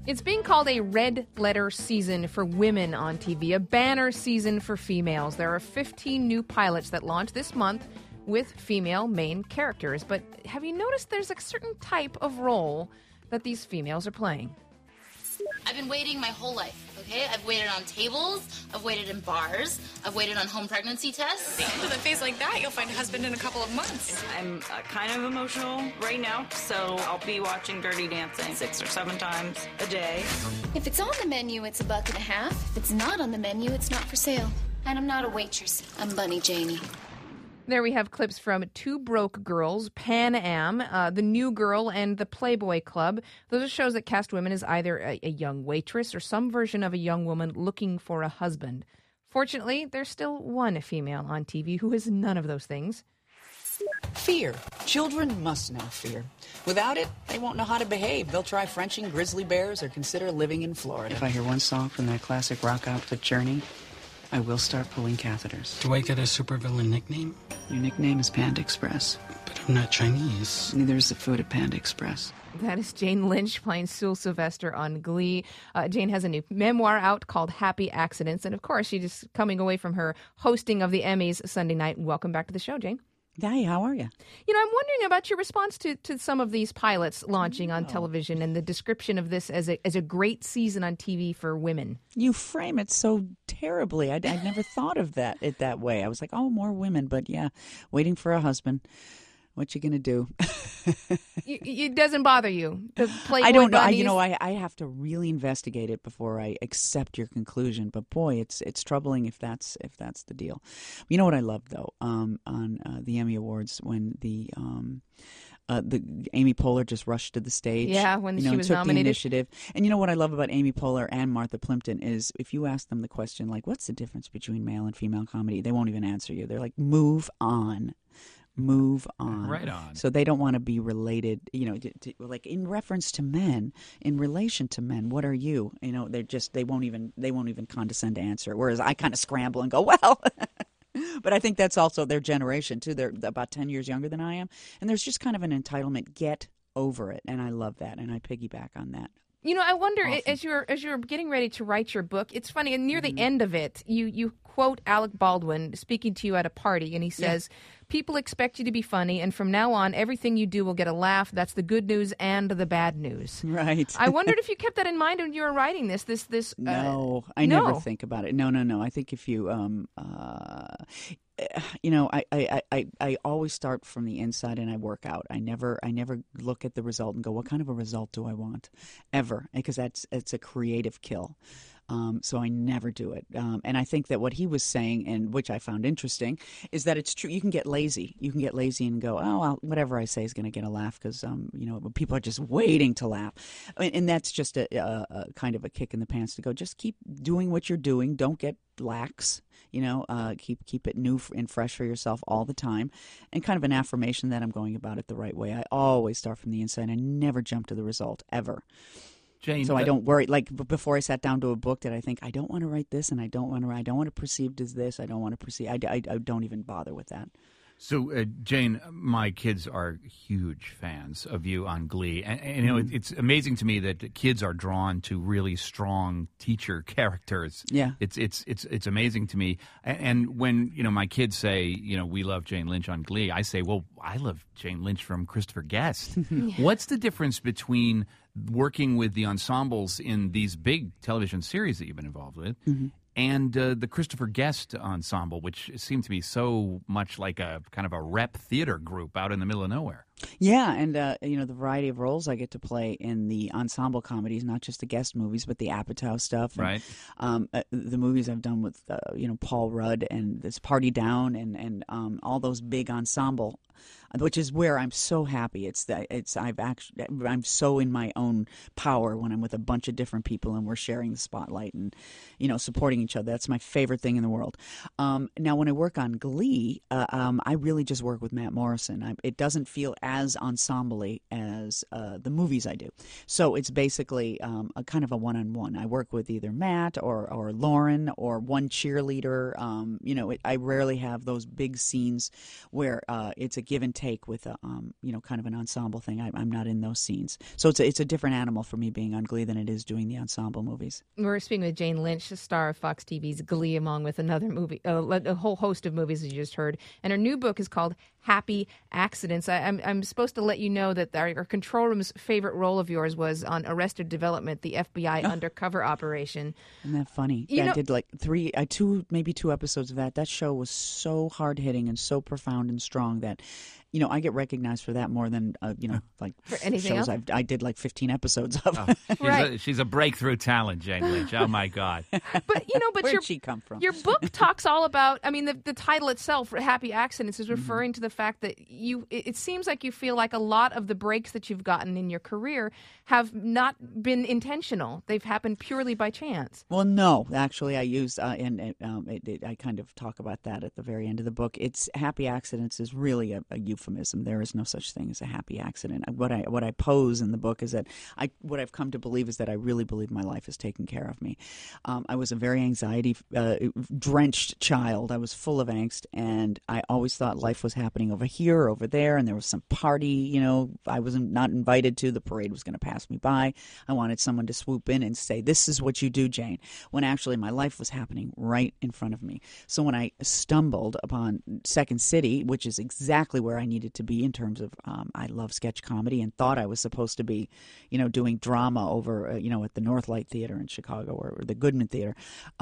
It's being called a red letter season for women on TV, a banner season for females. There are 15 new pilots that launch this month with female main characters. But have you noticed there's a certain type of role that these females are playing? I've been waiting my whole life, okay? I've waited on tables, I've waited in bars, I've waited on home pregnancy tests. With a face like that, you'll find a husband in a couple of months. I'm kind of emotional right now, so I'll be watching Dirty Dancing 6 or 7 times a day. If it's on the menu, it's $1.50. If it's not on the menu, it's not for sale. And I'm not a waitress. I'm Bunny Janie. There we have clips from Two Broke Girls, Pan Am, The New Girl, and The Playboy Club. Those are shows that cast women as either a young waitress or some version of a young woman looking for a husband. Fortunately, there's still one female on TV who is none of those things. Fear. Children must know fear. Without it, they won't know how to behave. They'll try Frenching grizzly bears or consider living in Florida. If I hear one song from that classic rock outfit Journey, I will start pulling catheters. Do I get a supervillain nickname? Your nickname is Panda Express. But I'm not Chinese. Neither is the food at Panda Express. That is Jane Lynch playing Sue Sylvester on Glee. Jane has a new memoir out called Happy Accidents. And of course, she's just coming away from her hosting of the Emmys Sunday night. Welcome back to the show, Jane. Hi, how are you? You know, I'm wondering about your response to some of these pilots launching on television and the description of this as a great season on TV for women. You frame it so terribly. I'd never thought of it that way. I was like, oh, more women. But yeah, waiting for a husband. What you gonna do? It doesn't bother you. The Playboy I don't know. bunnies? I have to really investigate it before I accept your conclusion. But boy, it's troubling if that's the deal. You know what I love though on the Emmy Awards when the Amy Poehler just rushed to the stage. Yeah, when she was took nominated. the initiative. And you know what I love about Amy Poehler and Martha Plimpton is if you ask them the question like, "What's the difference between male and female comedy?" They won't even answer you. They're like, "Move on." Move on. Right on. So they don't want to be related, like in reference to men, in relation to men. What are you? They won't even condescend to answer. Whereas I kind of scramble and go, well. But I think that's also their generation too. They're about 10 years younger than I am, and there's just kind of an entitlement. Get over it, and I love that, and I piggyback on that. You know, I wonder Awesome. as you're getting ready to write your book. It's funny, and near the end of it, you quote Alec Baldwin speaking to you at a party, and he says, "People expect you to be funny, and from now on, everything you do will get a laugh. That's the good news and the bad news." Right. I wondered if you kept that in mind when you were writing this. No, I never think about it. No. I think if you I always start from the inside and I work out. I never look at the result and go, what kind of a result do I want? Ever. Because it's a creative kill. So I never do it. And I think that what he was saying, and which I found interesting, is that it's true. You can get lazy. You can get lazy and go, oh, well, whatever I say is going to get a laugh because, people are just waiting to laugh. And that's just a kind of a kick in the pants to go, just keep doing what you're doing. Don't get lax. Keep it new and fresh for yourself all the time, and kind of an affirmation that I'm going about it the right way. I always start from the inside. I never jump to the result ever. Jane, so I don't worry. Like before I sat down to a book, that I think I don't want to write this, and I don't want to perceived as this. I don't want to perceive. I don't even bother with that. So, Jane, my kids are huge fans of you on Glee. And it's amazing to me that kids are drawn to really strong teacher characters. Yeah. It's amazing to me. And when, my kids say, we love Jane Lynch on Glee, I say, well, I love Jane Lynch from Christopher Guest. What's the difference between working with the ensembles in these big television series that you've been involved with and the Christopher Guest ensemble, which seemed to be so much like a kind of a rep theater group out in the middle of nowhere? Yeah, and the variety of roles I get to play in the ensemble comedies, not just the Guest movies, but the Apatow stuff. Right. And, the movies I've done with Paul Rudd and this Party Down and all those big ensemble, which is where I'm so happy. I'm so in my own power when I'm with a bunch of different people and we're sharing the spotlight and supporting each other. That's my favorite thing in the world. Now, when I work on Glee, I really just work with Matt Morrison. It doesn't feel as ensemble-y as the movies I do. So it's basically a kind of a one-on-one. I work with either Matt or Lauren or one cheerleader. I rarely have those big scenes where it's a give and take. take with a kind of an ensemble thing. I'm not in those scenes, so it's a different animal for me being on Glee than it is doing the ensemble movies. We're speaking with Jane Lynch, the star of Fox TV's Glee, along with another movie, a whole host of movies as you just heard. And her new book is called Happy Accidents. I'm supposed to let you know that our control room's favorite role of yours was on Arrested Development, the FBI undercover operation. Isn't that funny? I did like maybe two episodes of that. That show was so hard hitting and so profound and strong that, I get recognized for that more than like for anything shows else? I did like 15 episodes of. She's a breakthrough talent, Jane Lynch. Oh my God! But where'd she come from? Your book talks all about. I mean, the title itself, Happy Accidents, is referring to the fact that it seems like you feel like a lot of the breaks that you've gotten in your career have not been intentional. They've happened purely by chance. Well, no, actually, I used I kind of talk about that at the very end of the book. It's happy accidents is really a euphemism. There is no such thing as a happy accident. What I pose in the book is that what I've come to believe is that I really believe my life is taking care of me. I was a very anxiety drenched child. I was full of angst, and I always thought life was happening over here or over there, and there was some party, I was not invited to. The parade was going to pass me by. I wanted someone to swoop in and say, "This is what you do, Jane," when actually my life was happening right in front of me. So when I stumbled upon Second City, which is exactly where I needed to be in terms of I love sketch comedy and thought I was supposed to be, doing drama over, at the Northlight Theater in Chicago or the Goodman Theater.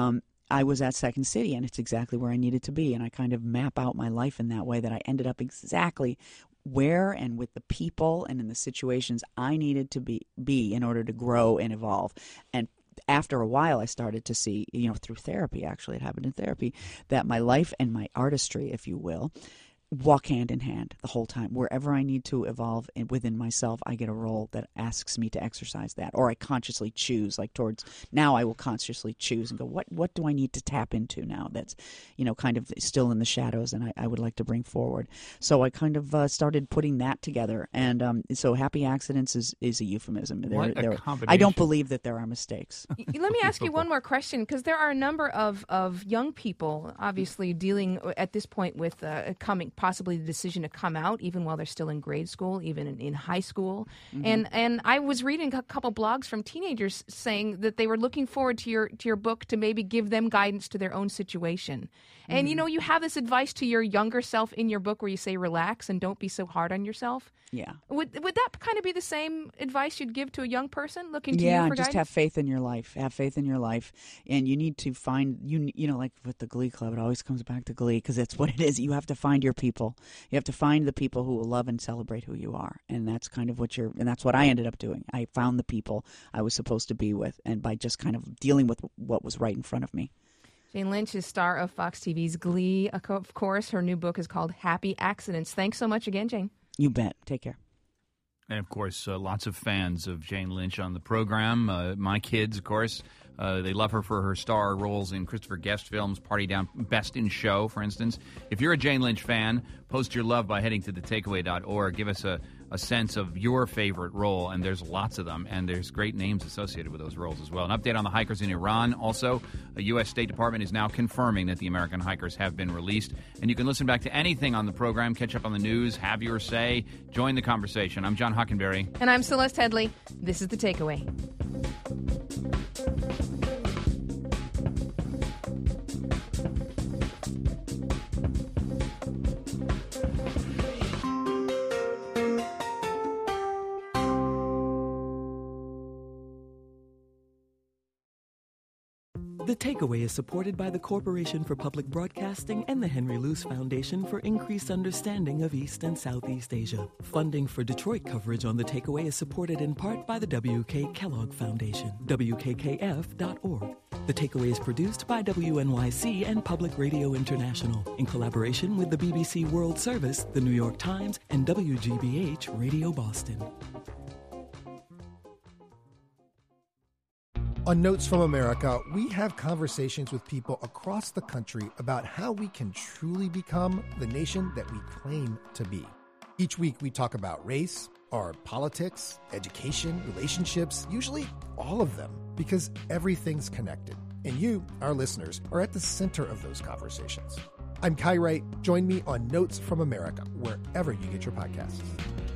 I was at Second City, and it's exactly where I needed to be. And I kind of map out my life in that way that I ended up exactly where and with the people and in the situations I needed to be in order to grow and evolve. And after a while, I started to see, through therapy, actually, it happened in therapy, that my life and my artistry, if you will, walk hand in hand the whole time. Wherever I need to evolve within myself, I get a role that asks me to exercise that, or I consciously choose. Like now, I will consciously choose and go, what do I need to tap into now that's, kind of still in the shadows, and I would like to bring forward. So I kind of started putting that together, and so happy accidents is a euphemism. What a combination. I don't believe that there are mistakes. Let me ask you one more question, because there are a number of young people, obviously dealing at this point with possibly the decision to come out, even while they're still in grade school, even in high school. Mm-hmm. And I was reading a couple blogs from teenagers saying that they were looking forward to your book to maybe give them guidance to their own situation. And, you have this advice to your younger self in your book where you say relax and don't be so hard on yourself. Yeah. Would that kind of be the same advice you'd give to a young person looking to you for guidance? guidance? Just have faith in your life. Have faith in your life. And you need to find, like with the Glee Club, it always comes back to Glee because it's what it is. You have to find your people. You have to find the people who will love and celebrate who you are. And that's kind of and that's what I ended up doing. I found the people I was supposed to be with, and by just kind of dealing with what was right in front of me. Jane Lynch is star of Fox TV's Glee. Of course, her new book is called Happy Accidents. Thanks so much again, Jane. You bet. Take care. And, of course, lots of fans of Jane Lynch on the program. My kids, of course, they love her for her star roles in Christopher Guest films, Party Down, Best in Show, for instance. If you're a Jane Lynch fan, post your love by heading to thetakeaway.org. Give us a sense of your favorite role, and there's lots of them, and there's great names associated with those roles as well. An update on the hikers in Iran. Also, the U.S. State Department is now confirming that the American hikers have been released. And you can listen back to anything on the program, catch up on the news, have your say, join the conversation. I'm John Hockenberry. And I'm Celeste Headley. This is The Takeaway. The Takeaway is supported by the Corporation for Public Broadcasting and the Henry Luce Foundation for Increased Understanding of East and Southeast Asia. Funding for Detroit coverage on The Takeaway is supported in part by the W.K. Kellogg Foundation, WKKF.org. The Takeaway is produced by WNYC and Public Radio International in collaboration with the BBC World Service, the New York Times, and WGBH Radio Boston. On Notes from America, we have conversations with people across the country about how we can truly become the nation that we claim to be. Each week, we talk about race, our politics, education, relationships, usually all of them, because everything's connected. And you, our listeners, are at the center of those conversations. I'm Kai Wright. Join me on Notes from America, wherever you get your podcasts.